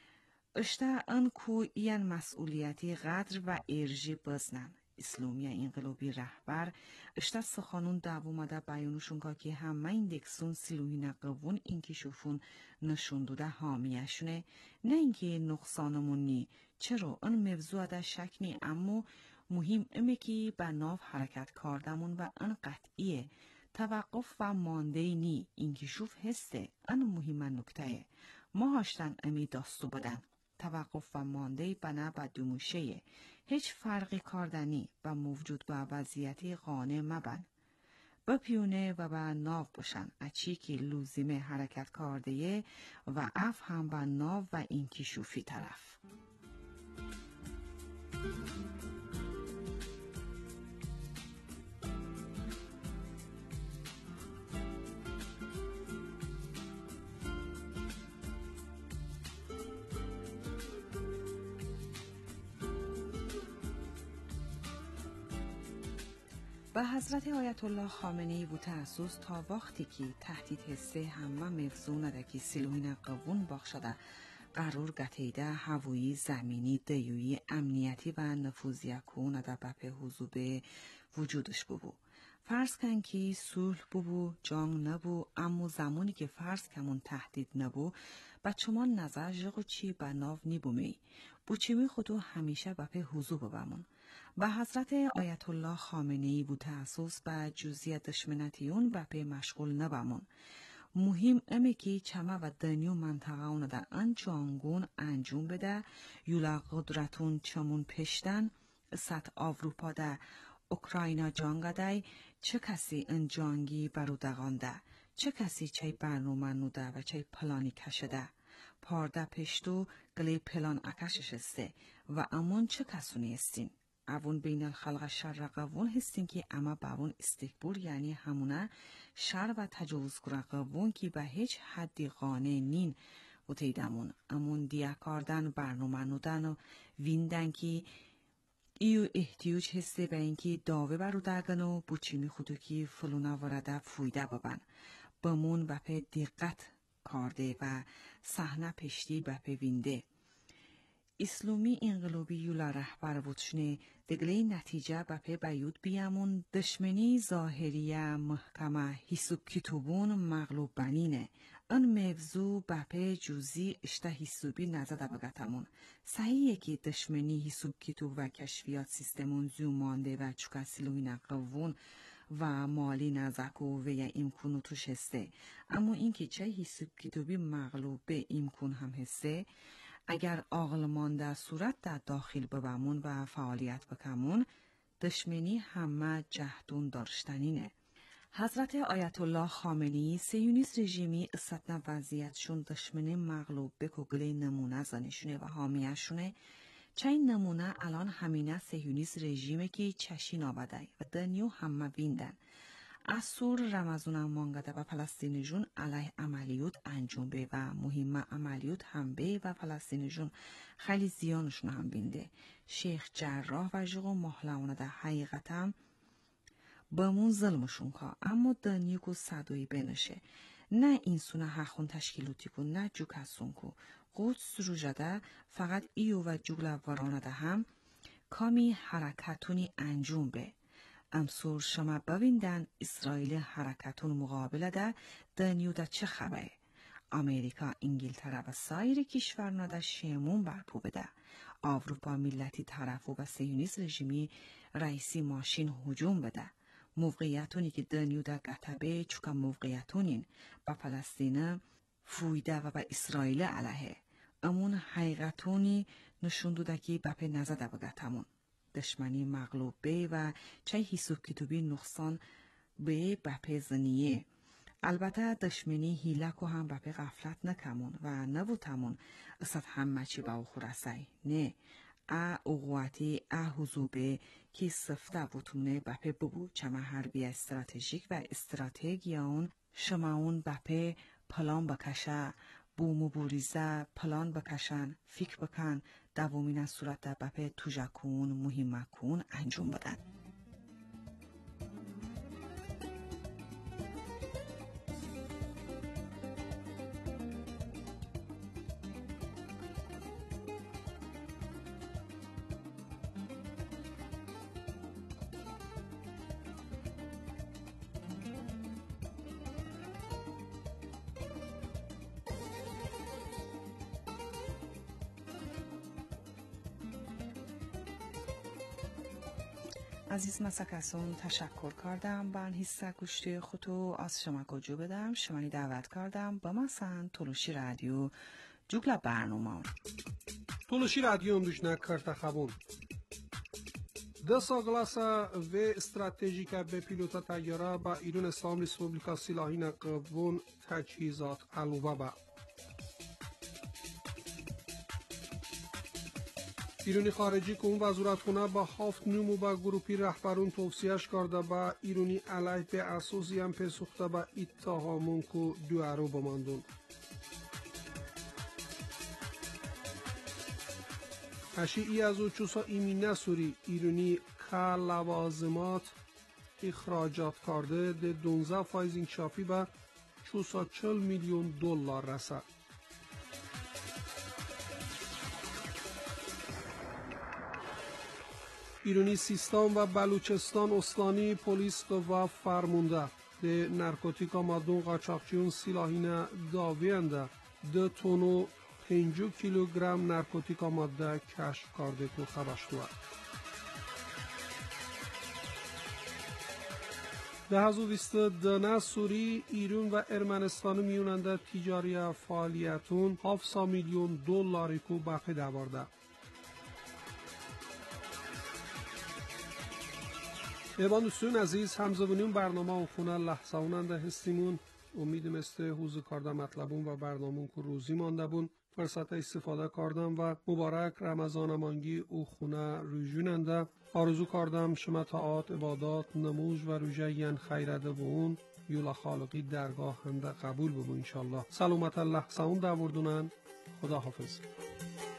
C: اشته انکو این مسئولیتی قدر و ارجی بزنن اسلامی انقلابی رهبر اشته سخانون دوومده بیانوشون که همه این دکسون سلوی نقوون اینکه شوفون نشون داده حامیشونه نه اینکه نقصانمون نی چرا اون موضوع ده شک نی اما مهم امه که به ناو حرکت کردمون و اون قطعیه توقف و مانده نی اینکه شوف هسته اون مهم نکته ما هاشتن امی داستو بدن توقف و مانده بنا با دوموشه هیچ فرقی کردنی و موجود با وضعیتی قانع مبن با پیونه و با ناو باشن اچی که لوزیمه حرکت کرده و اف هم با ناو و اینکی شوفی طرف به حضرت آیت الله خامنه ای و تأسوس تا وقتی که تهدید حسه همه مفزون دکی سلوین قوون باخشده قرار گتیده هوایی زمینی دیویی امنیتی و نفوذی کون ده بپه حضوب وجودش ببو فرض کن که صلح بو جنگ نبو، اما زمانی که فرض کمون تهدید نبو بچمان نظر جغو چی بناو نیبومی بوچیمی خودو همیشه بپی حضور ببمون و حضرت آیت الله خامنه‌ای بو تاسوس با جزئیات دشمنتیون بپی مشغول نبمون. مهم امه که چمه و دنیو منطقه اون دا انجانگون انجام بده یولا قدرتون چمون پشتن سطح آوروپا دا اوکراینا جانگدای چه کسی انجانگی برودگانده چه کسی چه برنامه نوده و چه پلانی کشده پارده پشتو گلی پلان اکشش استه و امون چه کسونی استین اوون بین الخلق شر قوون هستین که اما باون استکبور یعنی همونه شر و تجاوزگر قوون که به هیچ حدی قانع نین و تیدمون امون دیاکاردن برنامه نودن و ویندن که ایو احتیاج هسته به اینکه داوه برودگن و بوچیمی خودو که فلونا ورده فویده ببن بمون بپه دقت کارده و صحنه پشتی بپه وینده اسلامی انقلابی یولا رهبر بودشنه دگلی نتیجه بپه بیود بیامون دشمنی ظاهریه محکمه حساب کتوبون مغلوب بنینه ان موضوع بپه جوزی اشته حسابی نزده بگتمون صحیحه که دشمنی حساب کتوب و کشفیات سیستمون زیومانده و چوکا سلوی نقوون و مالی نزکو و یا امکونو توش هسته اما اینکه چه حساب کتوبی مغلوب به امکون هم هسته اگر عقلمان در صورت در داخل ببمون و فعالیت بکمون دشمنی همه جهدون داشتنینه. حضرت آیت الله خامنه‌ای سیونیست رژیمی استثنا وضعیتشون دشمنی مغلوب بکو گلی نمونه زنشونه و حامیشونه چه نمونه الان همینه سیونیست رژیمه که چشین آبده و دنیو همه بیندن. از سور رمضان مانگده و فلسطینی جون علیه عملیات انجام به و مهم عملیات هم به و فلسطینی جون خیلی زیانشون هم بینده. شیخ جراح و جغو محلونه ده حقیقتا بمون ظلمشون که اما دنیو که صدوی بنشه نه اینسونه حقون تشکیلوتی که نه جو کسون که قدس رو جده فقط ایو و جگل ورانه ده هم کامی حرکتونی انجام به امسور شما ببیندن اسرائیل حرکتون مقابله ده دنیو ده چه خبره امریکا انگلتره و سایر کشورنا ده شیمون برپو بده اروپا ملتی طرفو و سیونیست رژیمی رئیسی ماشین هجوم بده موقعیتونی که دنیو ده گتبه چوکا موقعیتونین با فلسطین فویده و با اسرائیل علیه امون حقیقتونی نشون دوده که بپه نزده بگتمون دشمنی مغلوب به و چه حساب کتوبی نقصان به بپه زنیه البته دشمنی هیلکو هم بپه غفلت نکمون و نبوتمون اصد همه چی با خورسای نه اقواتی حضوبه که سفته بوتونه بپه ببو چمه حربی استراتژیک و استراتژیون شماون بپه پلان بکشه بوم و بوریزه پلان بکشن فکر بکن دوامین از صورت در بپه توجکون مهمکون انجام بدن عزیز مسکسون تشکر کردم بر حصه گوشتی خودو از شما کجو بدم شمانی دعوت کردم با مثلا تلوشی رادیو جوگلا برنامه
E: تلوشی رادیو امروز کرده خبون دسا گلاسا و استراتژیک به پیلوتا تیاره با ایران اسلام ریسپوبلیکا سلاحی نقوون تجهیزات علوه با ایرانی خارجی که اون وزارتخونه با 7 نمو با گروپی رهبرون توصیهش کرده با ایرانی علیه به اساسی هم پسخته با اتهامون که دوارو بماندون. اشیعی از او چوسا ایمینه سوری ایرانی که لوازمات اخراجات کرده ده 12% انکشافی با چوسا 40 میلیون دلار رسد. ایرانی سیستان و بلوچستان استانی پلیس قوا فرمونده de narkotika madon qaçaqçının silahına daviyəndə 2 tonu 5 kilogram narkotika maddə kəşf kardetini xəbəşdular. Daha zuvistı dana Suri, İran və Ermənistanı miyonəndə ticariyə fəaliyyətun 7 milyon dollari ku bəxi dəvardə. ایوان دوستان عزیز همزبونیم برنامه خونه لحظه اوننده هستیمون امیدیم است حوز کارده مطلبون و برنامون که روزی مانده بون فرصت استفاده کردم و مبارک رمضان مانگی او خونه روژوننده آرزو کردم شما طاعات عبادات نموز و روژه ین خیرده بون یولا خالقی درگاه هنده قبول ببون انشالله سلامت لحظه اون دوردونن خدا حافظ